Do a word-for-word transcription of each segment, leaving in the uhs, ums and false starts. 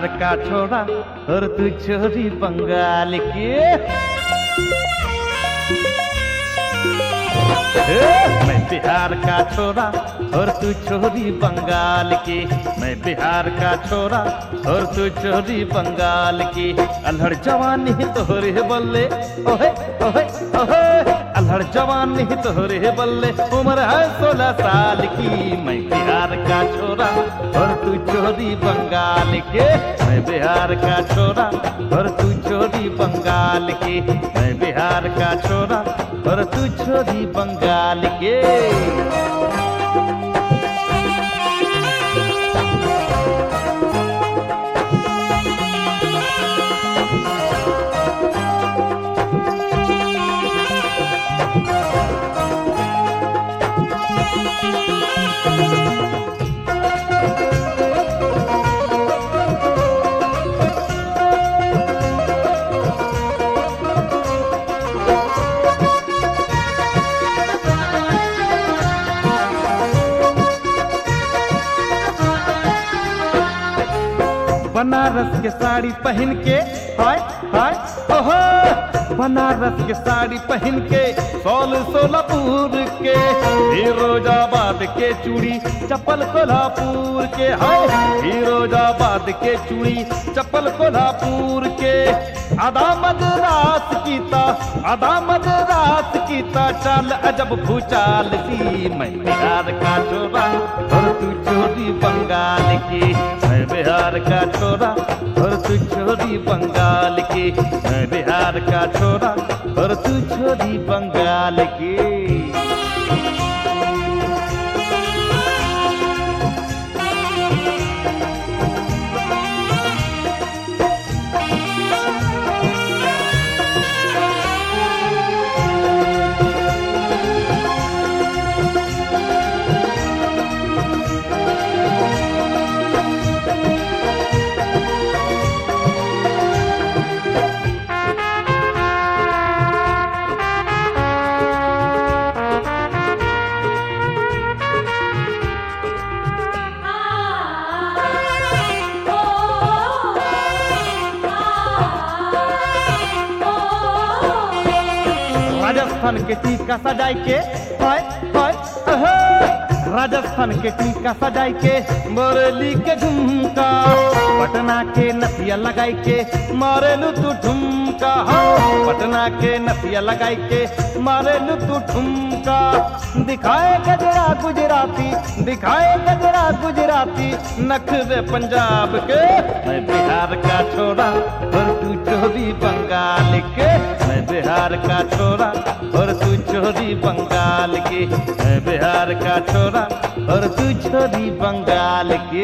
का छोरा और तू छोरी बंगाल की। मैं बिहार का छोरा और तू छोरी बंगाल की। मैं बिहार का छोरा और तू छोरी बंगाल की। अल्हड़ जवानी तोहरे बल्ले ओहे ओहे ओहे, अल्हड़ जवानी तोहरे बल्ले, उम्र है सोलह साल की। मैं बिहार का छोरा और तू छोरी बंगाल के। मैं बिहार का छोरा और तू छोरी बंगाल की। मैं बिहार का छोरा और तू छोरी बंगाल के। बनारस के साड़ी पहन के हाय हाय ओहो, बनारस के साड़ी पहन के, सौल सोलापुर के, फिरोजाबाद के चूड़ी चप्पल कोल्हापुर के, हाय फिरोजाबाद के चूड़ी चप्पल कोल्हापुर के। आधा मद्रास कीता आधा मद्रास कीता, चाल अजब भूचाल सी। मैं बिहार का छोरा और तू छोरी बंगाल की। मैं बिहार का छोरा और तू छोरी बंगाल की। मैं बिहार का छोरा और तू छोरी बंगाल की। राजस्थान के टीका सजाई के हाय हाय ओहो, राजस्थान के टीका सजाई के, मोरली के झुमका, पटना के नथिया लगाई के, मारेलू तू ठुमका। हाँ पटना के नथिया लगाई के, मारेलू तू ठुमका। दिखाए गजरा गुजराती दिखाए गजरा गुजराती, नखरे पंजाब के। मैं बिहार का छोरा और तू छोरी बंगाल के। मैं बिहार का छोरा और तू छोरी बंगाल की। मैं बिहार का छोरा और तू छोरी बंगाल की।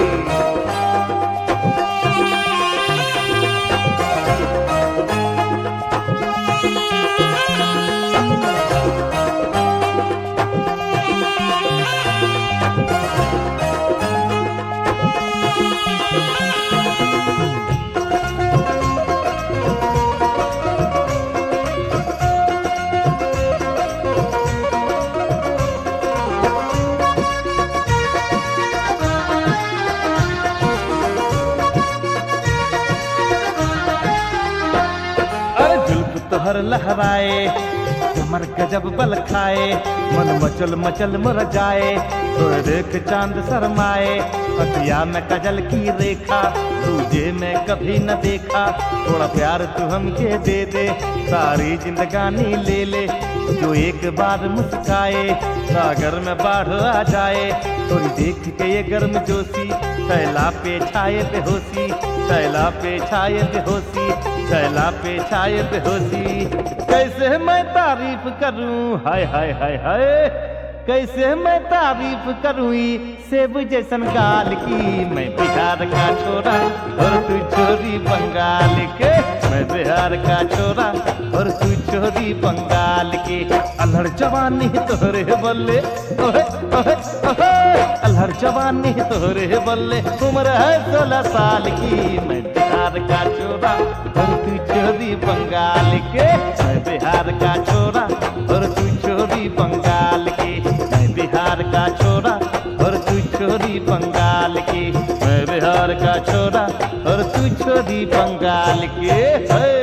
तोहर लहराए कमर गजब बल खाए, मन मचल मचल मर जाए, तोड़ देख चांद शर्माए। अखिया में कजल की रेखा तुझे मैं कभी न देखा, थोड़ा प्यार तू हमके दे दे, सारी जिंदगानी ले ले। जो एक बार मुस्काए सागर में बाढ़ आ जाए, थोड़ी देख के ये गर्म जोशी, सैला पे छाए बेहोशी, सैला पे छाए बेहोशी, सैला पे छाए बेहोशी। कैसे मैं तारीफ करूं हाय हाय हाय हाय, कैसे मैं तारीफ करूं सेब जैसन गाल की। मैं बिहार का छोरा और तू छोरी बंगाल के। मैं बिहार का छोरा और तू छोरी बंगाल की। अल्हड़ जवानी तोहरे बल्ले ओहे ओहे ओहे, अल्हड़ जवानी तोहरे बल्ले, उम्र है सोलह साल की। मैं बिहार का छोरा और तू छोरी बंगाल के। मैं बिहार का छोरा और तू छोरी बंगाल की। मैं बिहार का छोरा और तू छोरी बंगाल की। मैं बिहार का छोरा और छोरी बंगाल के है।